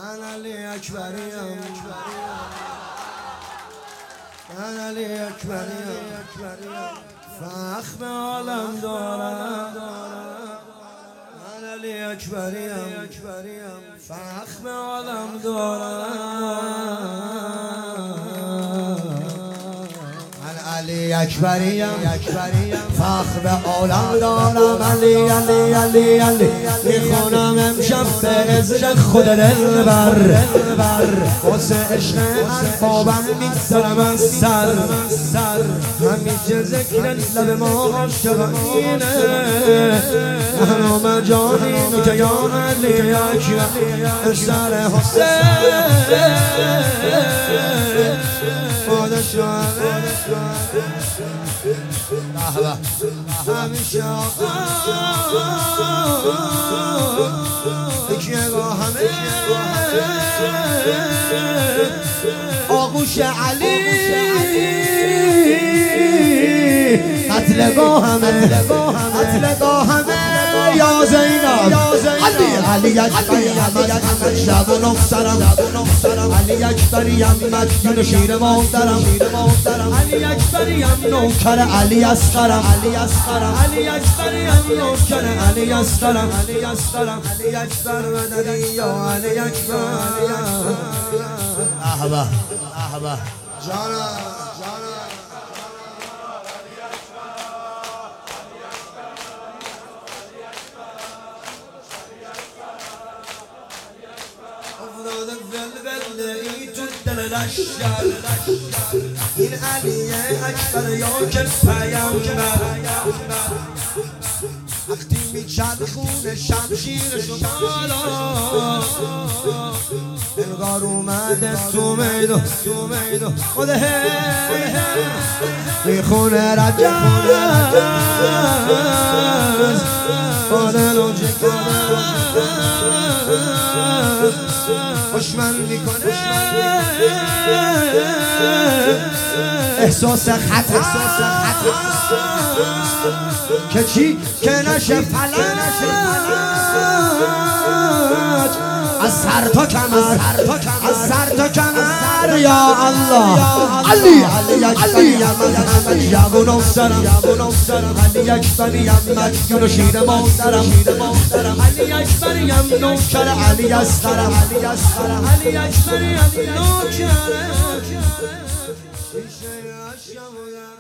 من علی اکبریم، من علی اکبریم، فخر عالم دارم. من علی اکبریم، فخر عالم دارم. علی اکبریم، فخر عالم دارم. علی علی علی علی میخونم امشب به اذن خود دلبر، واسه عشق اربابم میگذارم از سر. همیشه ذکر لب ما عاشقانه، احرام جانیم که یا علی اکبر سر حسین همیشه آغوش علی قتلگاه همه یا زینب. علی اکبریم شب و نکسرم، علی اکبریم مدیون شیر مادرم، علی اکبریم نوکر علی اصغرم، علی اکبریم نوکر علی اصغرم، علی اکبر مددی یا علی اکبر. احبه جانم این علی اکبر یا که پیامبر، وقتی میچرخونه شمشیرشو بالا انگار اومده تو میدون خدا میخونه رجز بادن و خوشمن میکنه احساس خطر که چی که نشه فلج از سر تا کمر یا الله. علی اکبریم محمد جوون افسرم، علی اکبریم مدیون شیر مادرم، علی اکبریم نوکر علی اصغرم، علی اکبریم نوکر